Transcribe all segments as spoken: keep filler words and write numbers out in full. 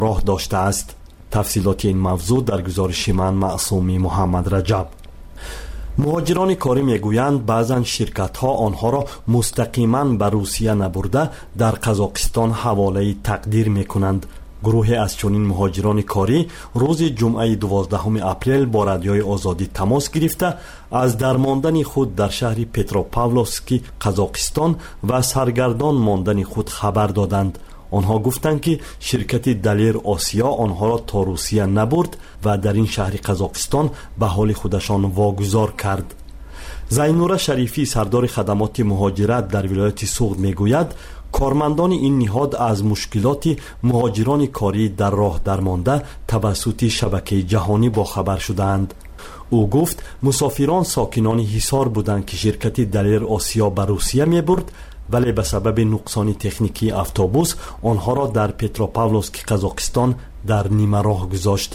راه داشته است. تفصیلات این موضوع در گزارش من معصومی محمد رجب. مهاجران کاری میگویند بعضن شرکت ها آنها را مستقیما به روسیه نبرده در قزاقستان حواله تقدیر میکنند. گروه از چنین مهاجران کاری روز جمعه دوازدهم اپریل با رادیوی آزادی تماس گرفته از درماندن خود در شهر پتروپاولوسک قزاقستان و سرگردان ماندن خود خبر دادند. آنها گفتند که شرکت دلیر آسیا آنها را تا روسیه نبرد و در این شهر قزاقستان به حال خودشان واگذار کرد. زینوره شریفی سردار خدمات مهاجرت در ولایت سوغد میگوید کارمندان این نهاد از مشکلات مهاجران کاری در راه درمانده توسط شبکه جهانی باخبر شدند. او گفت مسافران ساکنان حصار بودند که شرکت دلیر آسیا به روسیه میبرد، ولی به سبب نقصان تکنیکی اتوبوس آنها را در پتروپاولوسک قزاقستان در نیمه راه گذاشت.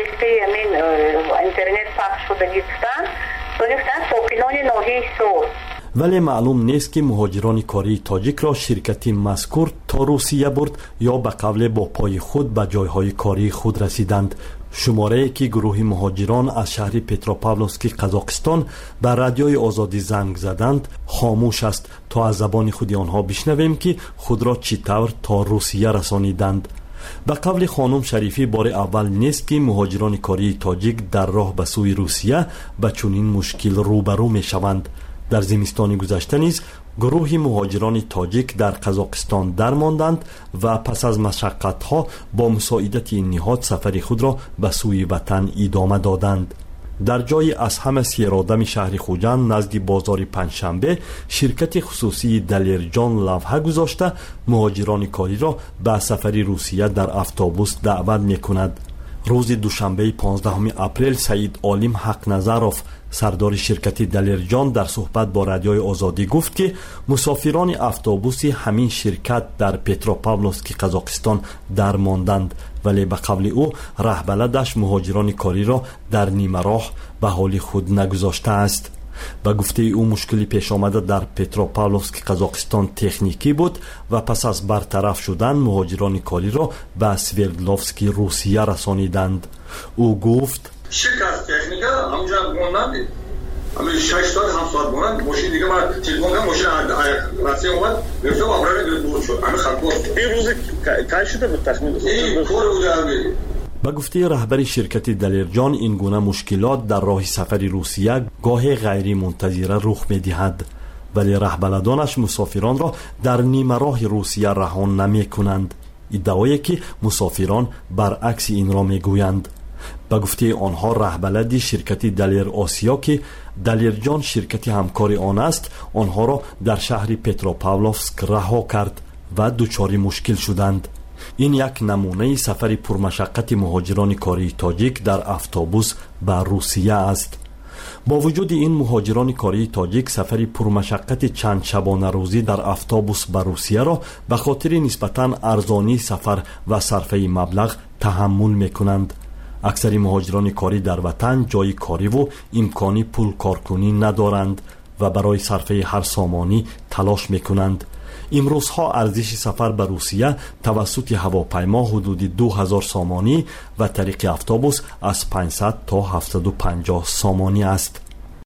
ولی معلوم نیست که مهاجران کاری تاجیک را شرکت مذکور تا روسیه برد یا به قبل با پای خود به جایهای کاری خود رسیدند. شماره که گروه مهاجران از شهر پتروپاولوسک قزاقستان به رادیوی آزادی زنگ زدند خاموش است تا از زبان خود آنها بشنویم که خود را چطور تا روسیه رسانیدند. به قول خانم شریفی بار اول نیست که مهاجران کاری تاجیک در راه به سوی روسیه به چنین مشکل روبرو می شوند. در زمستان گذشته نیز گروه مهاجران تاجیک در قزاقستان درماندند و پس از مشقت‌ها با مساعدت این نهاد سفر خود را به سوی وطن ادامه دادند. در جای از همه سیرادم شهر خوجند نزد بازار پنجشنبه شرکت خصوصی دلیرجان لوحه گذاشته مهاجران کاری را به سفر روسیه در اتوبوس دعوت می‌کند. روز دوشنبه پانزدهم اپریل سعید عالم حق نظروف سردار شرکت دلیرجان در صحبت با رادیوی آزادی گفت که مسافران اتوبوس همین شرکت در پتروپاولوسک قزاقستان درماندند، ولی به قول او رهبلدش مهاجران کاری را در نیمه راه به حال خود نگذاشته است. به گفته او مشکلی پیش آمده در پتروپاولوسک قزاقستان تکنیکی بود و پس از برطرف شدن مهاجران کاری را به سوردلوفسک روسیه رسانیدند. او گفت شکست تکنیکا همونجا موندن همین شش تا هم ساعت موندن ماشین دیگه من تلفن کردم ماشین راستی اومد گفتم آبران بود شد همین خط بود این روز تای شده بود تخمین این کار بود. به گفته رهبر شرکت دلیرجان این گونه مشکلات در راه سفر روسیه گاهی غیر منتظره رخ می‌دهد، ولی رهبرانش مسافران را در نیمه راه روسیه رهان نمی‌کنند. ادعایی که مسافران برعکس این را می‌گویند. به گفته آنها رهبر شرکت دلیر آسیا که دلیرجان شرکت همکار آن است آنها را در شهر پتروپاولوسک رها کرد و دچار مشکل شدند. این یک نمونه سفر پرمشقت مهاجران کاری تاجیک در اتوبوس به روسیه است. با وجود این مهاجران کاری تاجیک سفر پرمشقت چند شبانه روزی در اتوبوس به روسیه را به خاطر نسبتاً ارزانی سفر و صرفه مبلغ تحمل میکنند. اکثر مهاجران کاری در وطن جای کاری و امکانی پول کارکنی ندارند و برای صرفه هر سامانی تلاش میکنند. امروزها ارزش سفر به روسیه توسط هواپیما حدود دو هزار سامانی و طریق اتوبوس از پانصد تا هفتصد و پنجاه سامانی است.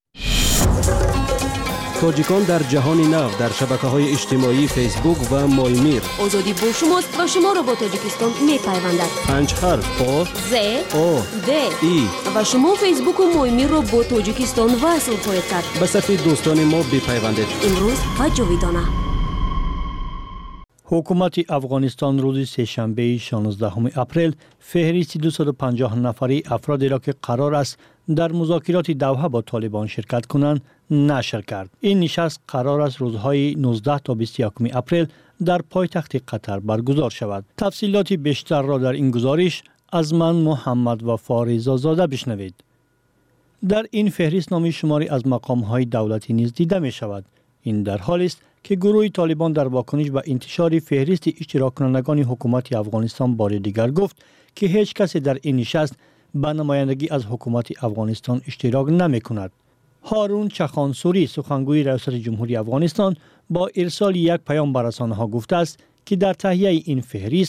تاجیکان در جهان نو در شبکه‌های اجتماعی فیسبوک و مایمیر. آزادی با شماست و شما را با تاجیکستان می‌پیوندد. پنج حرف با ز او د ای و شما فیسبوک و مایمیر را با تاجیکستان وصل خواهید کرد. به صفحه دوستان ما بپیوندید. امروز و جاویدانه. حکومت افغانستان روز سه‌شنبه شانزدهم اپریل فهرست دویست و پنجاه نفری افرادی را که قرار است در مذاکرات دوحه با طالبان شرکت کنند نشر کرد. این نشست قرار است روزهای نوزده تا بیست و یک اپریل در پایتخت قطر برگزار شود. تفصیلات بیشتر را در این گزارش از من محمد وفا زاده بشنوید. در این فهرست نام شماری از مقام‌های دولتی نیز دیده می شود. این در حالی است که گروه طالبان در واکنش به انتشار فهرست اشتراک کنندگان حکومت افغانستان بار دیگر گفت که هیچ کسی در این نشست به نمایندگی از حکومت افغانستان اشتراک نمی کند. هارون چخانسوری سخنگوی ریاست جمهوری افغانستان با ارسال یک پیام به رسانه‌ها گفته است که در تهیه این فهرست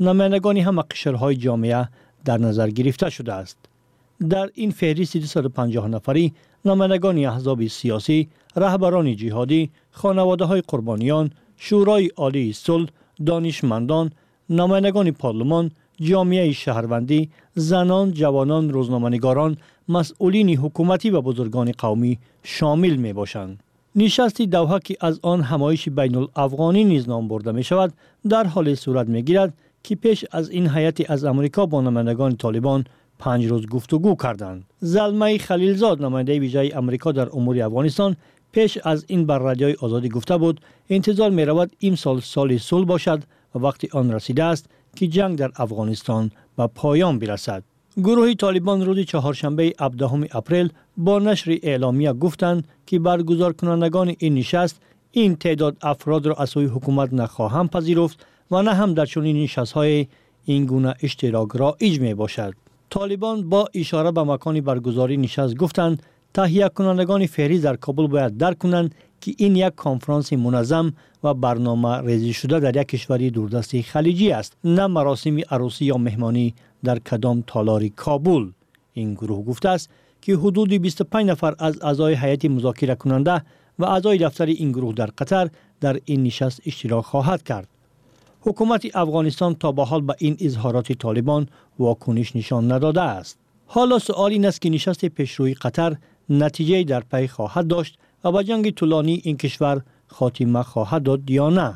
نمایندگان همه قشرهای جامعه در نظر گرفته شده است. در این فهرست دویست و پنجاه نفری نمایندگان احزاب سیاسی، رهبران جهادی، خانواده‌های قربانیان، شورای عالی صلح، دانشمندان، نمایندگان پارلمان، جامعه شهروندی، زنان، جوانان، روزنامه‌نگاران، مسئولین حکومتی و بزرگان قومی شامل می باشند. نشست دوحه که از آن همایش بین الافغانی نیز نام برده می شود در حال صورت می گیرد که پیش از این هیئت از امریکا با نمایندگان طالبان پنج روز گفتگو کردند. زلمه خلیلزاد نماینده ویژه امریکا در امور افغانستان پیش از این بر رادیوی آزادی گفته بود انتظار می رود این سال سال صلح باشد و وقتی آن رسیده است که جنگ در افغانستان به پایان برسد. گروه طالبان روز چهارشنبه هفدهم اپریل با نشر اعلامیه گفتند که برگزار کنندگان این نشست این تعداد افراد را از سوی حکومت نخواهند پذیرفت و نه هم در چنین نشست‌های این گونه اشتراک رایج می باشد. طالبان با اشاره به مکان برگزاری نشست گفتند تهیه کنندگان فهرست در کابل باید درک کنند که این یک کنفرانس منظم و برنامه ریزی شده در یک کشور دوردست خلیجی است، نه مراسم عروسی یا مهمانی در کدام تالار کابل. این گروه گفته است که حدود بیست و پنج نفر از اعضای هیئت مذاکره کننده و اعضای دفتر این گروه در قطر در این نشست اشتراک خواهد کرد. حکومت افغانستان تا به حال به این اظهارات طالبان واکنش نشان نداده است. حالا سؤال این است که نشست پیشروی قطر نتیجه در پی خواهد داشت و به جنگ طولانی این کشور خاتمه خواهد داد یا نه.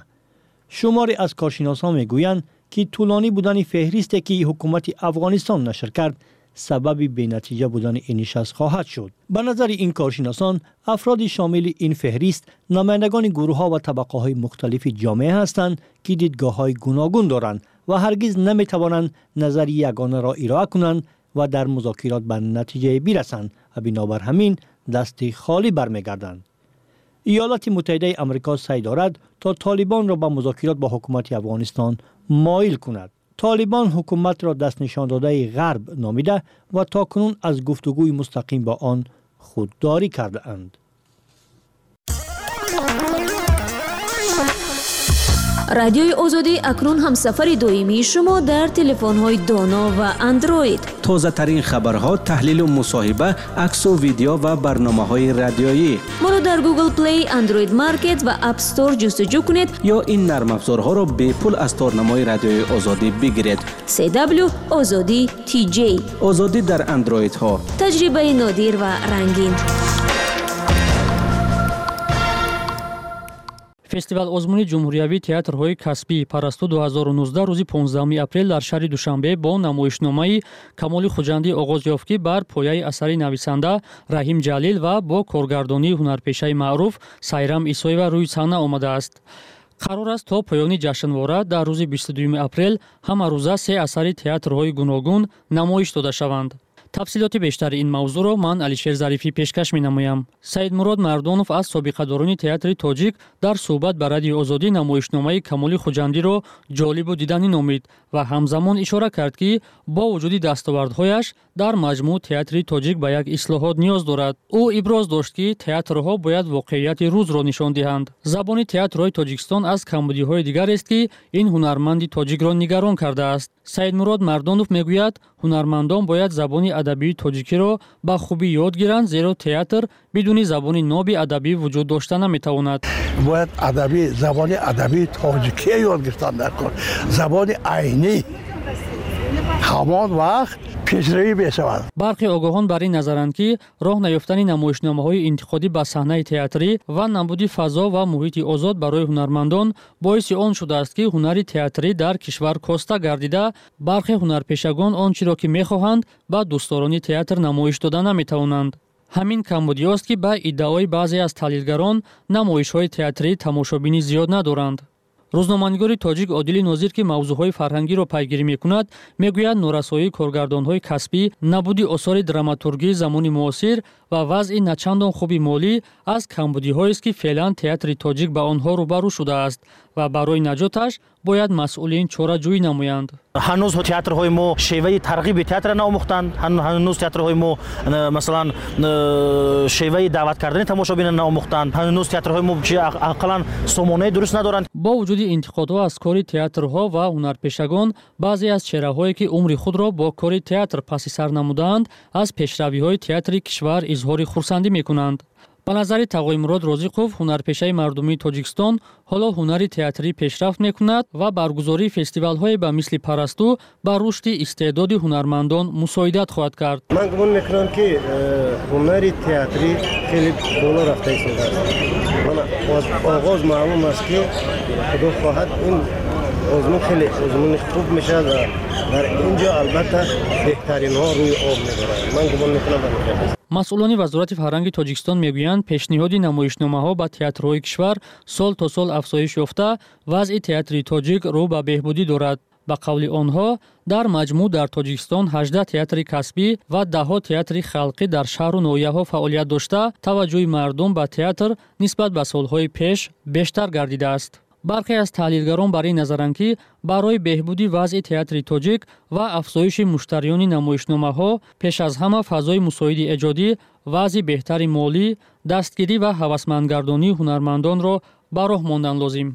شماری از کارشناسان میگویند که طولانی بودن فهرستی که حکومت افغانستان نشر کرد سبب بی‌نتیجه بودن این نشست خواهد شد. به نظر این کارشناسان افراد شامل این فهرست نمایندگان گروه ها و طبقه های مختلف جامعه هستند که دیدگاه های گوناگون دارند و هرگز نمی توانند نظری یگانه را ارائه کنند و در مذاکرات به نتیجه برسند و بنابر همین دست خالی برمیگردند. ایالات متحده آمریکا سعی دارد تا طالبان را به مذاکرات با حکومت افغانستان مایل کند. طالبان حکومت را دست نشان داده غرب نامیده و تاکنون از گفتگوی مستقیم با آن خودداری کرده اند. رادیوی آزادی اکنون هم سفر دائمی شما در تلفن‌های دانا و اندروید. تازه ترین خبرها، تحلیل و مصاحبه، عکس و ویدیو و برنامه‌های رادیویی. ما را در گوگل پلی، اندروید مارکت و اپ استور جستجو کنید یا این نرم افزارها را به پول از تارنمای رادیوی آزادی بگیرید. سی دبلیو آزادی تی جی. آزادی در اندروید ها. تجربه نادر و رنگین. фестивал озмуни ҷумҳуриявии театрҳои касбии парасту ду ҳазору нуздаҳ рӯзи понздаҳуми апрел дар шаҳри душанбе бо намоишномаи камоли хуҷандӣ оғоз ёфт ки бар пояи асари нависанда раҳим ҷалил ва бо коргардонии ҳунарпешаи маъруф сайрам исоева рӯи саҳна омадааст. қарор аст то поёни ҷашнвора дар рӯзи бисту дуюми апрел ҳама рӯза се асари театрҳои гуногун намоиш дода шаванд. тафсилоти бештари ин мавзӯъро ман алишер зарифӣ пешкаш менамоям. Саидмурод Мардонов аз собиқадорони театри тоҷик дар суҳбат ба радиои озодӣ намоишномаи камоли хуҷандиро ҷолибу диданӣ номид ва ҳамзамон ишора кард ки бо вуҷуди дастовардҳояш дар маҷмӯъ театри тоҷик ба як ислоҳот ниёз дорад. ӯ иброз дошт ки театрҳо бояд воқеияти рӯзро нишон диҳанд. забони театрҳои тоҷикистон аз камбудиҳои дигарест ки ин ҳунарманди тоҷикро нигарон кардааст. Саидмурод Мардонов мегӯяд ҳунармандон бояд забони адабии тоҷикиро ба хубӣ ёд гиранд, зеро театр бидуни забони ноби адабӣ вуҷуд дошта наметавонад. бояд адаби забони адабии тоҷикия ёд гирифтан накун, забони айнӣ ҳамон вақт пешравӣ мешавад. бархе огоҳон бар ин назаранд ки роҳ наёфтани намоишномаҳои интиқодӣ ба саҳнаи театрӣ ва набуди фазо ва муҳити озод барои ҳунармандон боиси он шудааст ки ҳунари театрӣ дар кишвар коста гардида бархе ҳунарпешагон он чиро ки мехоҳанд ба дӯстдорони театр намоиш дода наметавонанд. ҳамин камбудиёст ки ба иддаои баъзе аз таҳлилгарон намоишҳои театрӣ тамошобинӣ зиёд надоранд. рӯзноманигори тоҷик Одили Нозир ки мавзӯъҳои фарҳангиро пайгирӣ мекунад, мегӯяд норасоии коргардонҳои касбӣ, набуди осори драматургии замони муосир ва вазъи начандон хуби молӣ аз камбудиҳоест ки феълан театри тоҷик ба онҳо рӯбарӯ шудааст ва барои наҷоташ бояд масъулин чораҷӯӣ намоянд. ҳанӯз театрҳои мо шеваи тарғиби театра наомӯхтанд. ҳанӯз театрҳои мо масалан шеваи даъват кардани тамошобинан наомӯхтанд. ҳанӯз театрҳои мо ақаллан сомонаи дуруст надоранд. бо вуҷуди интиқодҳо аз кори театрҳо ва ҳунарпешагон, баъзе аз чеҳраҳое ки умри худро бо кори театр паси сар намудаанд, аз пешравиҳои театри кишвар изҳори хурсандӣ мекунанд. ба назари Тағоимурод Розиқов, ҳунарпешаи мардумии Тоҷикистон, ҳоло ҳунари театрӣ пешрафт мекунад ва баргузории фестивалҳое ба мисли Парасту ба рушди истеъдоди ҳунармандон мусоидат хоҳад кард. ман гумон мекунам ки ҳунари театрӣ хеле боло рафта истодааст. аз оғоз маълум аст ки худо хоҳад ин озмун хеле озмуни хуб мешавад ва дар инҷо албатта беҳтаринҳо рӯи об мебаранд. ман гумон мекунам ба ин. масъулони Вазорати фарҳанги Тоҷикистон мегӯянд, пешниҳоди намоишномаҳо ба театрҳои кишвар сол то сол афзоиш ёфта, вазъи театри тоҷик рӯ ба беҳбудӣ дорад. ба қавли онҳо, дар маҷмӯъ дар Тоҷикистон ҳаждаҳ театри касбӣ ва даҳҳо театри халқӣ дар шаҳру ноҳияҳо фаъолият дошта, таваҷҷӯҳи мардум ба театр нисбат ба солҳои пеш бештар гардидааст. бархе аз таҳлилгарон бар ин назаранд, ки барои беҳбуди вазъи театри тоҷик ва афзоиши муштариёни намоишномаҳо, пеш аз ҳама фазои мусоиди эҷодӣ, вазъи беҳтари молӣ, дастгирӣ ва ҳавасмандгардонии ҳунармандонро ба роҳ мондан лозим.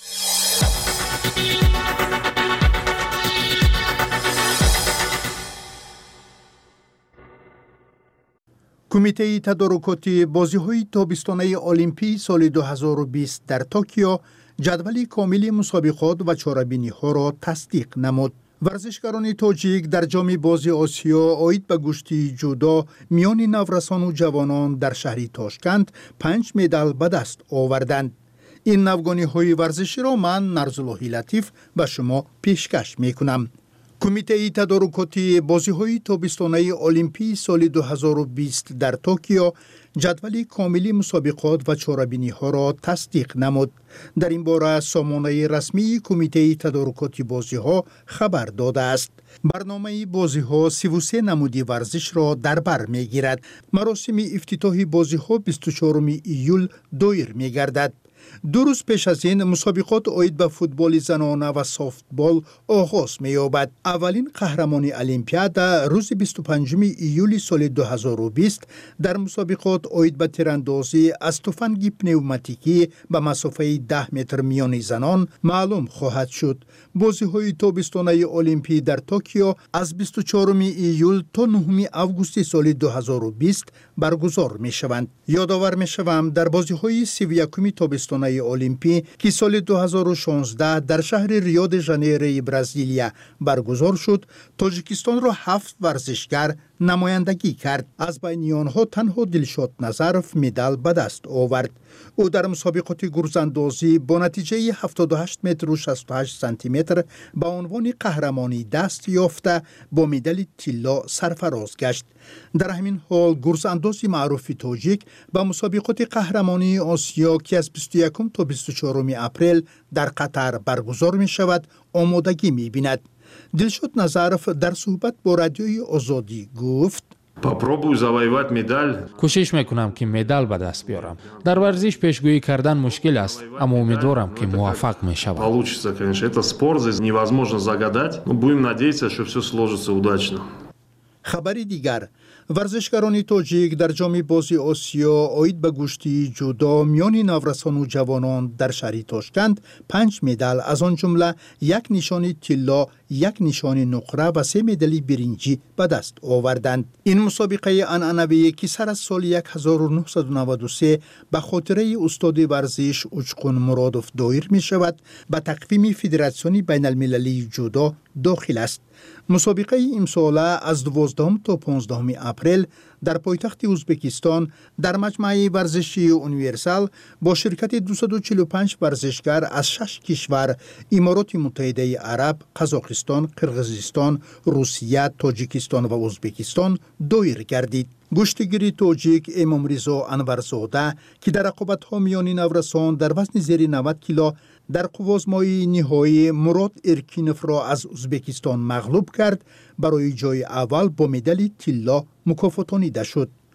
кумитаи тадорукоти бозиҳои тобистонаи олимпии соли ду ҳазору бист дар Токио ҷадвали комили мусобиқот ва чорабиниҳоро тасдиқ намуд. варзишгарони тоҷик дар ҷоми бозии осиё оид ба гӯшти ҷудо миёни наврасону ҷавонон дар шаҳри Тошканд панҷ медал ба даст оварданд. ин навгониҳои варзиширо ман Нарзуллоҳи Латиф ба шумо пешкаш мекунам. кумитаи тадорукоти бозиҳои тобистонаи олимпии соли ду ҳазору бист дар Токио ҷадвали комили мусобиқот ва чорабиниҳоро тасдиқ намуд. дар ин бора сомонаи расмии кумитаи тадорукоти бозиҳо хабар додааст. барномаи бозиҳо сиву се намуди варзишро дар бар мегирад. маросими ифтитоҳи бозиҳо бисту чоруми июл доир мегардад. ду рӯз пеш аз ин мусобиқот оид ба футболи занона ва софтбол оғоз меёбад. аввалин қаҳрамони олимпиада рӯзи бисту панҷуми июли соли ду ҳазору бист дар мусобиқот оид ба тирандозӣ аз туфанги пневматикӣ ба масофаи даҳ метр миёни занон маълум хоҳад шуд. бозиҳои тобистонаи олимпӣ дар Токио аз бисту чоруми июл то нӯҳуми августи соли ду ҳазору бист баргузор мешаванд. ёдовар мешавам, дар бозиҳои сиву якуми тобистонаи олимпӣ ки соли ду ҳазору шонздаҳ дар шаҳри Рио де Жанейрои Бразилия баргузор шуд, Тоҷикистонро ҳафт варзишгар намояндагӣ кард. аз байни онҳо танҳо Дилшод Назаров медал ба даст овард. ӯ дар мусобиқоти гурзандозӣ бо натиҷаи ҳафтоду ҳашт метру шасту ҳашт сантиметр ба унвони қаҳрамонӣ даст ёфта бо медали тилло сарфароз гашт. дар ҳамин ҳол гурзандози маъруфи тоҷик ба мусобиқоти қаҳрамонии Осиё ки аз бисту якум то бисту чоруми апрел дар Қатар баргузор мешавад, омодагӣ мебинад. Дилшод Назаров дар суҳбат бо радиои Озодӣ гуфт: попробую завоевать медаль. кӯшиш мекунам ки медал ба даст биёрам. дар варзиш пешгӯӣ кардан мушкил аст, аммо умедворам ки муваффақ мешавам. Получится, конечно, это спорт, здесь невозможно загадать, но будем надеяться, что все сложится удачно. хабари дигар, варзишгарони тоҷик дар ҷоми бозии Осиё оид ба гӯшти ҷудо миёни наврасону ҷавонон дар шаҳри Тошканд панҷ медал, аз он ҷумла як нишони тилло, як нишони нуқра ва се медали биринҷӣ ба даст оварданд. ин мусобиқаи анъанавие ки сар аз соли ҳазору нуҳсаду наваду се ба хотираи устоди варзиш Учқун Муродов доир мешавад, ба тақвими Федератсиони байналмилалии ҷудо дохил аст. мусобиқаи имсола аз дувоздаҳум то понздаҳуми апрел дар пойтахти Узбекистон дар маҷмаи варзишии универсал бо ширкати дусаду чилу панҷ варзишгар аз шаш кишвар Имороти Муттаҳидаи Араб, Қазоқистон, Қирғизистон, Русия, Тоҷикистон ва Узбекистон доир гардид. гӯштигири тоҷик Эмомризо Анварзода ки дар рақобатҳо миёни наврасон дар вазни зери навад кило дар қувозмои ниҳоӣ Мурод Эркиновро аз Узбекистон мағлуб кард, барои ҷои аввал бо медали тилло мукофотонида шуд.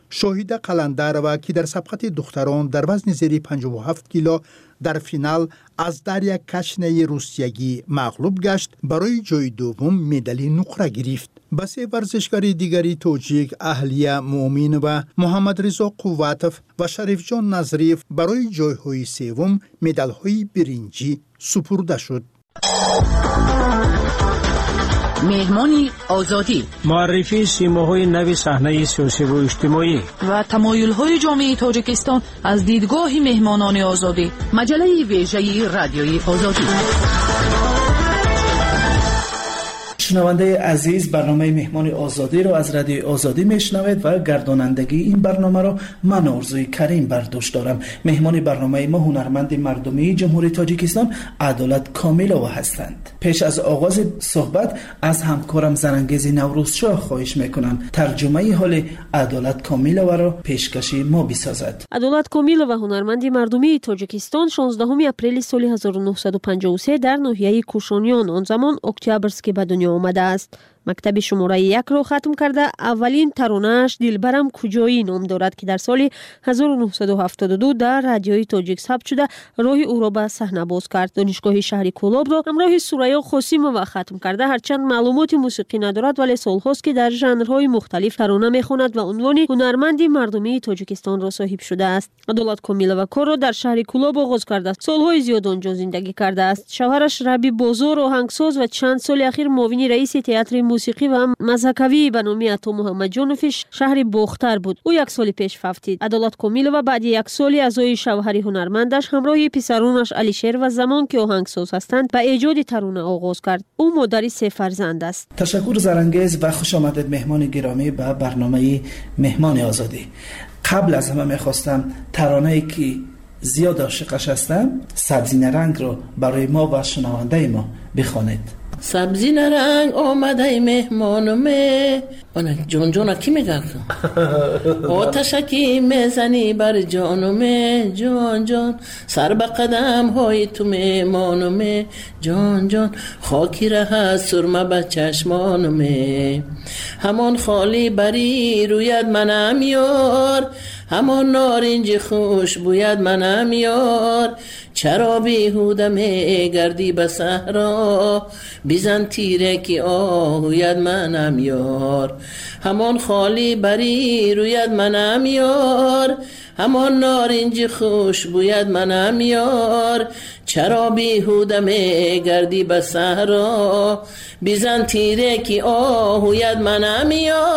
شاهید قلندر و که در سبقت دختران در وزن زیر پنجاه و هفت کیلو در فینال از دریا کشنه روسیگی مغلوب گشت، برای جای دوم مدال نقره گرفت. به سه ورزشکار دیگری توجیک اهلیه مومین و محمد رضا قواتف و شریف جان نظریف برای جایهای سوم مدال‌های برنجی سپرده شد. مهمانی آزادی، معرفی سیماهای نو صحنه سیاسی و اجتماعی و تمایل‌های جامعه تاجیکستان از دیدگاه مهمانان آزادی. مجله ویژه رادیوی آزادی. شنونده عزیز، برنامه مهمان آزادی را از رادیو آزادی میشنوید و گردانندگی این برنامه را من آرزوی کریم بر دوش دارم. مهمان برنامه ما هنرمند مردمی جمهوری تاجیکستان عدالت کامیلووا هستند. پیش از آغاز صحبت از همکارم زرانگیز نوروزشاه خواهش میکنم ترجمه حال عدالت کامیلووا را پیشکشی ما بسازد. عدالت کامیلووا هنرمند مردمی تاجیکستان شانزدهم اپریل سال هزار و نهصد و پنجاه و سه در ناحیه کوشانیان، آن زمان اکتبرسک، به دنیا آمده است. مکتب شماره یک را ختم کرده. اولین ترانه‌اش دلبرم کجایی نام دارد که در سال هزار و نهصد و هفتاد و دو در رادیوی تاجیک ثبت شده راه او را به صحنه باز کرد. دانشگاه شهر کولاب را همراه سوریا خاسیمووا ختم کرده. هرچند معلومات موسیقی ندارد ولی سالهاست که در ژانرهای مختلف ترانه میخواند و عنوان هنرمند مردمی تاجیکستان را صاحب شده است. عدالت کامیلووا کار را در شهر کولاب آغاز کرده. سالهای زیاد آنجا زندگی کرده است. شوهرش ربی بازار آهنگساز و چند سال اخیر معاون رئیس تئاتر موسیقی و مذهبی به نام عطا محمد جانوفش شهر باختر بود. او یک سال پیش فوتید. عدالت کامیلووا بعد یک سالی ازای شوهر هنرمندش همراه پسرانش علیشیر و زمان که آهنگساز هستند به ایجاد ترانه آغاز کرد. او مادر سه فرزند است. تشکر زرانگیز و خوش آمدید مهمان گرامی به برنامه مهمان آزادی. قبل از همه میخواستم ترانه‌ای که زیاد عاشقش هستم، سبزی نرنگ رو برای ما و شنونده ما بخوانید. سبزی نرنگ آمده مهمانمه، آنه جون جون کی میگه آتشکی میزنی بر جانمه، جان جان سر به قدم های تو مهمانمه، جان جان خاکی ره سرمه به چشمانمه، همان خالی بری روید منم یار، همان نارنج خوش بوید منم یار، چرا بیهوده می گردی به صحرا، بیزن تیره که آهوید منم یار، همان خالی بری روید منم یار، همان نارنج خوش بوید منم یار، چرا بیهوده می گردی به صحرا، بیزن تیره که آهوید منم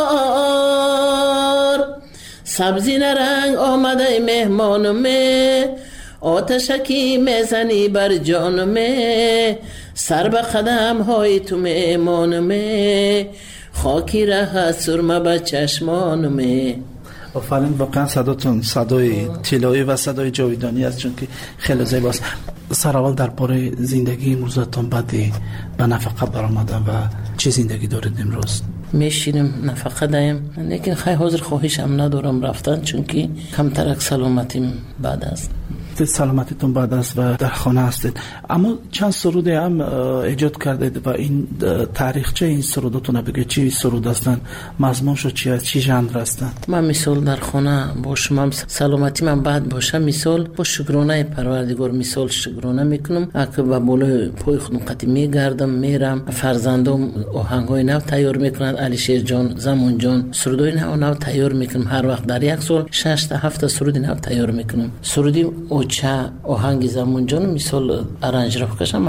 یار. سبزی نرنگ آمده مهمانمه، آتشکی میزنی بر جانمه، سر به قدم های تو مهمانمه، خاکی ره سرمه به چشمانمه. آفرین، واقعا صداتون صدای طلایی و صدای جاویدانی است، چون که خیلی زیباست. سرآول درباره زندگی امروزتون بعد به نفقه برآمدن و چه زندگی دارید امروز؟ میشینم نفقه دایم، لیکن خیلی حاضر خواهشم ندارم رفتن، چون که کمترک سلامتیم بعد است. سلامتیتون بعد است و در خانه هستید، اما چند سرود هم ایجاد کردید و این تاریخچه این سروداتون بگید چی سرود هستن، مضمونشو چی است، چی ژانر هستن؟ من مثال در خانه باشم، سلامتی من بعد باشه، مثال با شکرانه پروردگار مثال شکرانه میکنم، اگه با بالای پای خودم قطعی میگردم میرم، فرزندم آهنگای نو تیار میکنند، علیشیر جان، زمان جان سرودای نو نو تیار میکنم، هر وقت در یک سال شش تا هفت سرود نو تیار میکنم. سرودی چه آهنگ زمان جان مثال ارنج را بکشم،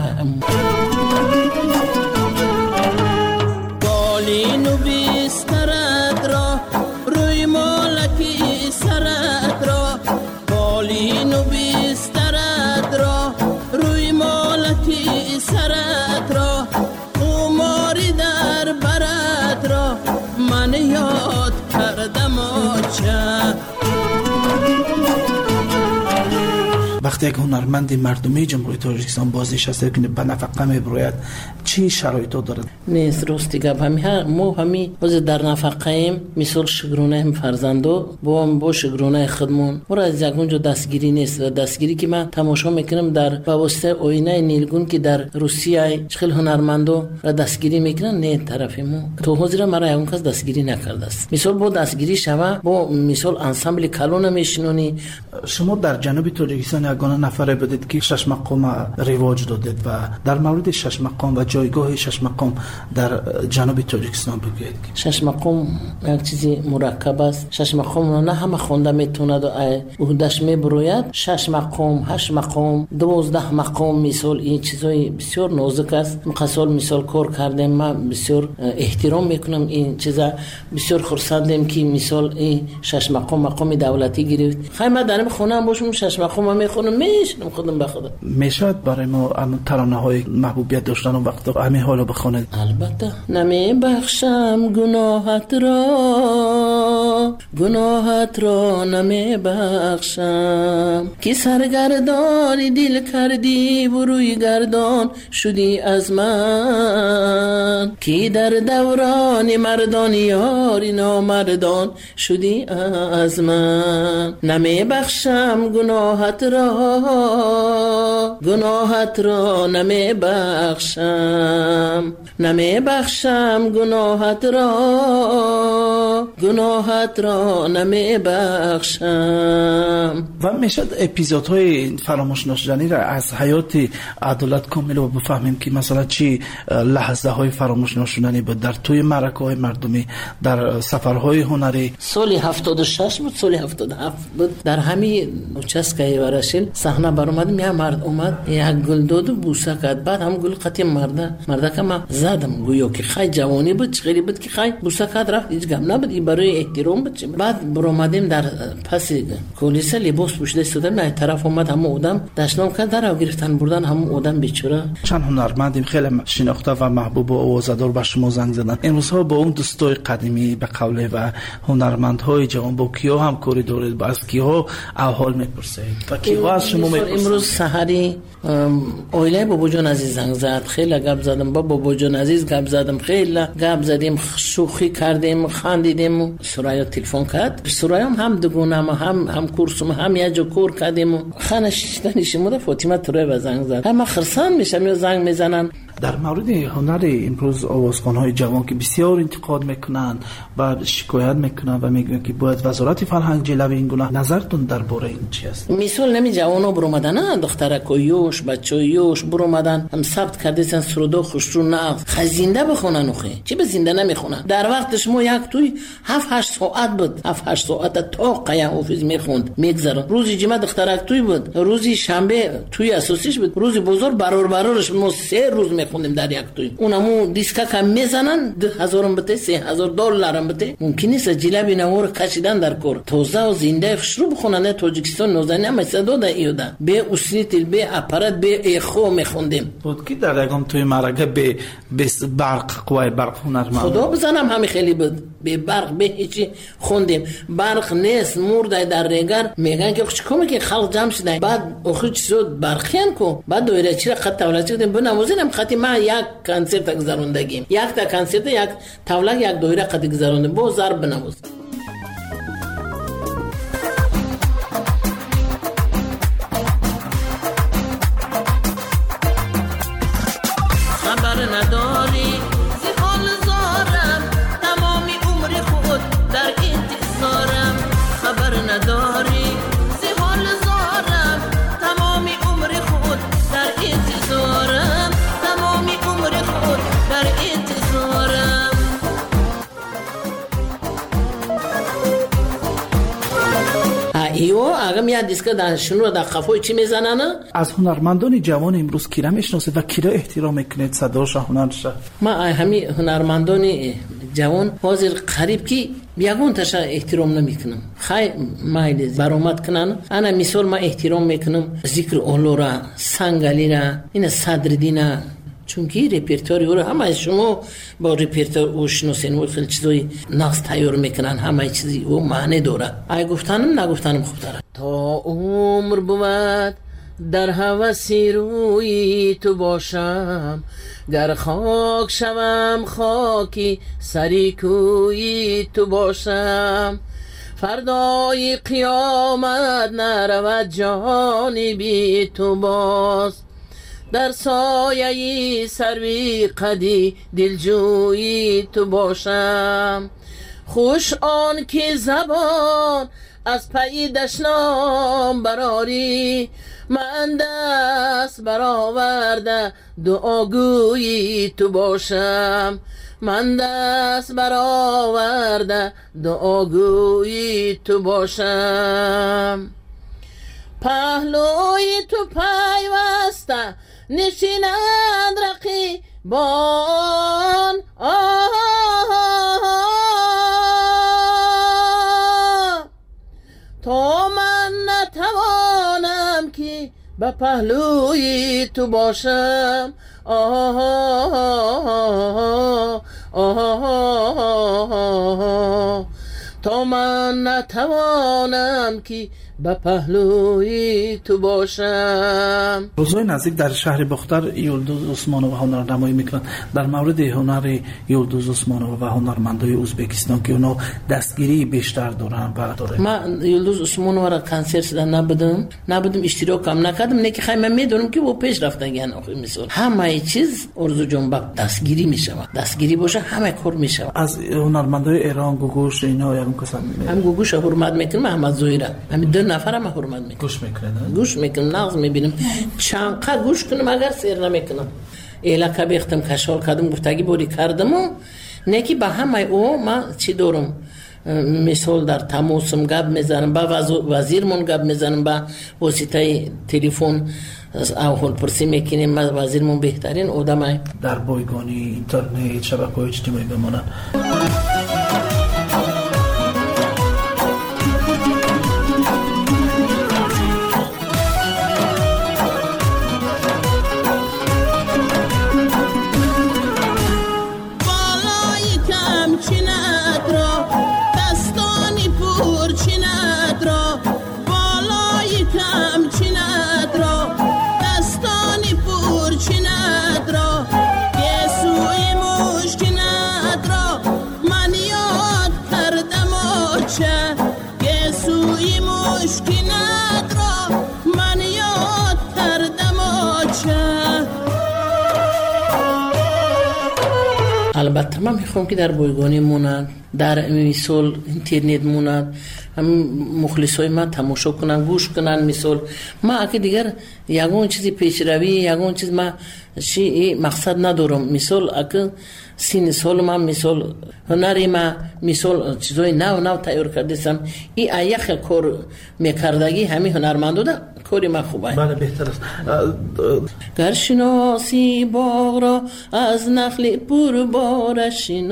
بالینو بیسترد را روی مالکی سرد را، بالینو بیسترد را روی مالکی سرد را، اوماری در برد را من یاد کردم آچه. به وقتی یک هنرمند مردمی جمهوری تاجیکستان بازنشسته که به نفقه میبروید چی شرایطی دارد؟ نیست راستی گپ همین ما همین باز در نفقه ایم مثال شگرونه هم فرزندو با با شگرونه خودمون برای از یگونجا دستگیری نیست و دستگیری که من تماشا میکنم در واسطه آینه نیلگون که در روسیه خیلی هنرمندو را دستگیری میکنن نه طرف ما تو حاضر مرا اون کس دستگیری نکرده است مثال با دستگیری شوه با مثال انسامبل کلون میشنونی. شما در جنوب تاجیکستان یگانه نفره بودید که شش مقام رواج دادید و در مورد شش مقام و جایگاه شش مقام در جنوب تاجیکستان بگویید. شش مقام یک چیزی مرکب است. شش مقام نه همه خونده میتونه و عهده‌اش میبروید. شش مقام، هشت مقام، دوازده مقام مثال این چیزای بسیار نازک است. مقصال مثال کار کردیم من بسیار احترام میکنم این چیزا بسیار خرسندم که مثال این شش مقام مقام دولتی گرفت. خیلی من در خونه باشم شش مقام میخونم میشنم خودم به خودم. میشد برای ما اون ترانه های محبوبیت داشتن اون وقت همین حالو بخونید؟ البته. نمیبخشم گناهت را گناهت را نمیبخشم که سرگردانی دل کردی و روی گردان شدی از من که در دوران مردان یاری نامردان شدی از من. نمیبخشم گناهت را گناهت را نمیبخشم نمیبخشم گناهت را گناهت را نمیبخشم. و میشد اپیزودهای فراموش نشدنی را از حیات عدالت کامل و بفهمیم که مثلا چی لحظه های فراموش نشدنی بود در توی معرکه های مردمی در سفرهای هنری؟ سالی هفتاد و شش بود سالی هفتاد و هفت بود در همین چسکای ورشل صحنه بر اومدم یه مرد اومد یک گل داد و بوسه کرد بعد هم گل قطعی مرده مرده که من زدم گویا که خیلی جوانی بود خیلی بود که خیلی بوسه کرد رفت هیچ گم نبود این برای احترام بود. بعد بر اومدیم در پس کلیسا لباس پوشیده استادم نه طرف اومد هم اودم دشنام کرد در گرفتن بردن هم اودم بیچاره. چند هنرمندیم خیلی شناخته و محبوب و آوازدار به شما زنگ زدن امروز ها با اون دوستای قدیمی به قوله و هنرمندهای جوان با کیا هم کاری دارید با از کیا احوال میپرسید و کیا از شما میپرسید؟ امروز سحری اویله بابا جان عزیز زنگ زد خیلی گپ زدم با بابا جان عزیز گپ زدم خیلی گپ زدیم شوخی کردیم خندیدیم. سرایا تلفن کرد سرایا هم دگونه هم هم هم کورسم هم یه جو کور کردیم خانه شیشتنیش مده فاطمه توره زنگ زد همه خرسان میشم یا زنگ میزنن. در مورد هنر امروز آوازخوان‌های جوان که بسیار انتقاد میکنن و شکایت میکنن و میگن که باید وزارت فرهنگ جلوی این گناه، نظرتون درباره این چی است؟ مثال نمی جوانا برومدن دخترکویوش بچویوش برومدن هم ثبت کردن سرودو خوشرو نغز خزینده بخونن اخه چی به زنده نمیخونن. در وقتش ما یک توی هفت هشت ساعت بود هفت هشت ساعت تا قیا حافظ میخوند میگذره. روزی جمعه دخترک توی بود روزی شنبه توی اساسیش بود روزی بزرگ برار برارش ما سه روز میخوندیم در یک توی اونمو دیسکا کم میزنن ده هزارم بته سه هزار دلارم بته ممکن نیست جلبی نور کشیدن در کور توزه و زنده شروع بخونن. تاجیکستان نوزنی هم صدا ده ایودا به اسریتل به اپارات به اخو میخوندیم بود که در یکم توی مرکه به بس برق قوای برق هنرمند خدا بزنم همین خیلی بود به برق به هیچی خوندیم برق نیست مرده در رگر میگن که چیکار که خلق جمع شدن بعد اخو چیزود برقیان کو بعد دویره چی خط تولد کردیم بنوازیم خطی ما یک کنسرت گذروندگیم یک تا کنسرت یک تولد یک دویره قد گذرونده با ضرب بنواز. خبر نداری زی حال زارم تمامی عمر خود در انتظارم خبر نداری زی حال زارم تمامی عمر خود در انتظارم تمامی عمر خود در انتظارم. ایو اگه میاد دیسکا دانشجو در خفای چی میزنن؟ از هنرمندان جوان امروز کیرا میشناسید و کیرا احترام میکنید صداش هنرش؟ ما همین هنرمندان جوان حاضر قریب کی بیگون تاشا احترام نمیکنم خیلی مایل برآمد کنن. انا مثال ما احترام میکنم ذکر اولورا سنگالی را این صدردینا چون که رپرتوری رو همه شما با رپرتور او شناسین و خیلی چیزای نقص تیار میکنن همه چیزی او معنی داره. ای گفتنم نگفتنم خوب داره تا عمر بود در هوسی روی تو باشم، گر خاک شوم خاکی سری کوی تو باشم. فردای قیامت نرود جهانی بی تو باز، در سایه سروی قدی دلجویی تو باشم. خوش آن که زبان از پی دشنام براری، من دست برآورده دعاگویی تو باشم. من دست برآورده دعاگویی تو باشم. پهلوی تو پیوسته نشینند رقیبان، تا من نتوانم که به پهلوی تو باشم. آه آه آه تا من نتوانم که به پهلوی تو باشم. روزهای نزدیک در شهر بختر یلدوز عثمانووا هنرنمایی میکنند. در مورد هنر یلدوز عثمانووا و هنرمندای ازبکستان که اونا دستگیری بیشتر دارن و داره. من یلدوز عثمانووا را کنسرت دادن نبودم نبودم اشتراک هم نکردم، نه که خیلی میدونم که او پیش رفتن. آخه مثلا همه چیز ارزو جنبک دستگیری میشود، دستگیری باشه همه کار میشود. از هنرمندای ایران گوگوش اینا یارم کسان هم گوگوش حرمت میکنم، محمد زهیره همین دو نفر هم حرمت میکنم. گوش میکنم گوش میکنم نغز میبینم چند قد گوش کنم اگر سیر نمیکنم. ایلا که بیختم کشال کردم گفتگی بوری کردم و نه که به همه او من چی دارم، مثال در تماسم گپ میزنم با وزیرمون گپ میزنم با واسطه تلفن اول پرسی میکنیم. وزیرمون بهترین آدمه. در بایگانی اینترنت شبکه‌های اجتماعی بمونن. البته من میخوام که در بایگانی مونن، در مثال اینترنت مونن، هم مخلصای من تماشا کنن گوش کنن. مثال ما اگه دیگر یگون چیزی پیشروی یگون چیز ما چی مقصد ندارم. مثال اگه سین سال من مثال هنری ما مثال چیزای نو نو تیار کردم، این ایخ کار میکردگی همین هنرمندو ده کاری ما خوبه. بله بهتر است. گر شناسی باغ را از نخل پر بار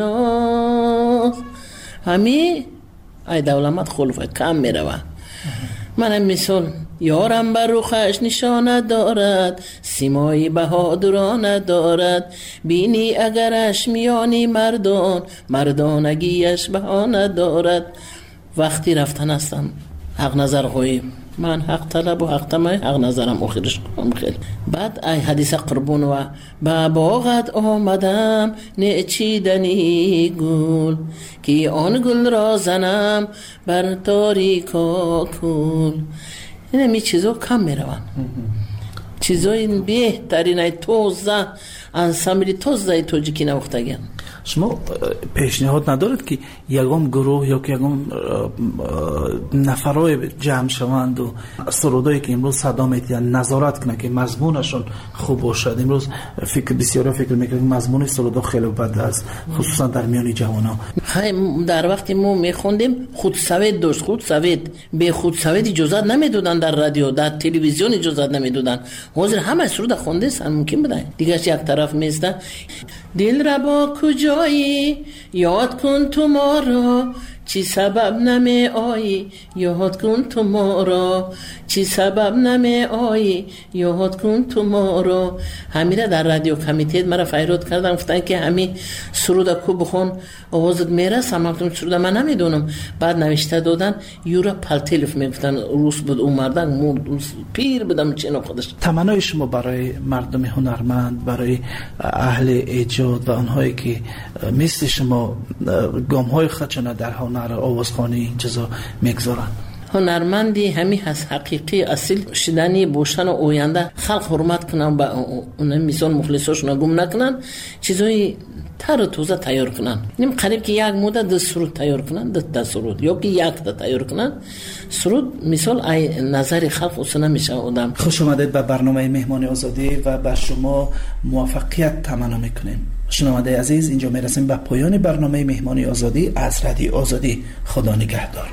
شناس، همین ای دولمت خلفه کم میروه. منم مثال یارم بر روخش نشانه دارد، سیمای بهادرانه دارد، بینی اگرش میانی مردان، مردانگیش بهانه دارد. وقتی رفتن هستم حق نظر خواهیم، من حق طلب و حق تمای حق نظرم آخرش کنم. خیلی بعد ای حدیث قربون و با باغت آمدم نچیدنی گل، که آن گل را زنم بر تاریکا کل. این همی چیزا کم میرون، چیزای بهترین ای توزه انسامبلی توزه توجیکی نوختگن. شما پیشنهاد ندارد که یگام گروه یا که یگام نفرای جمع شوند و سرودایی که امروز صدا میتین نظارت کنند که مضمونشون خوب باشد؟ امروز فکر بسیاری فکر میکنند مضمون سرودا خیلی بد است، خصوصا در میان جوانان. خیلی در وقتی ما میخوندیم خود سوید داشت، خود سوید به خود سوید اجازت نمیدادن، در رادیو در تلویزیون اجازت نمیدادن. حاضر همه سرود خونده سن ممکن بدن دیگه یک طرف میسته. دل را با کجایی یاد کن تو ما را، چی سبب نمی آیی یاد کن تو ما را، چی سبب نمی آیی یاد کن تو ما را. همیره در رادیو کمیته مرا فریاد کردن، گفتن که همین سرود کو بخون آوازت میرسه. من گفتم سرود من نمیدونم. بعد نوشته دادن یورا پالتلف میگفتن، روس بود اومدن مرد پیر بدم چینا خودش. تمنای شما برای مردم هنرمند، برای اهل ایجاد و آنهایی که مثل شما گام های خودشان در هنر آوازخوانی این چیزا میگذارن؟ هنرمندی همین هست، حقیقی اصیل شدنی باشن و آینده خلق حرمت کنن، با اون میزان مخلصاشون گم نکنن، چیزای تر توزه تیار کنن. نیم قریب که یک مدت ده سرود تیار کنن، ده, ده سرود یا که یک ده تیار کنن سرود، مثال ای نظر خلق اصلا نمیشه آدم. خوش آمدید به برنامه مهمان آزادی و به شما موفقیت تمنا میکنیم. شنونده عزیز، اینجا میرسیم به پایان برنامه مهمان آزادی از رادیو آزادی. خدا نگهدار.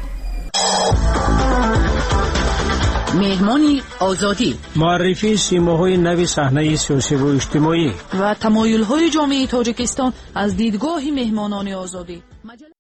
مهمانی آزادی، معرفی سیماهای نوی صحنه سیاسی و اجتماعی و تمایل‌های جامعه تاجیکستان از دیدگاه مهمانان آزادی.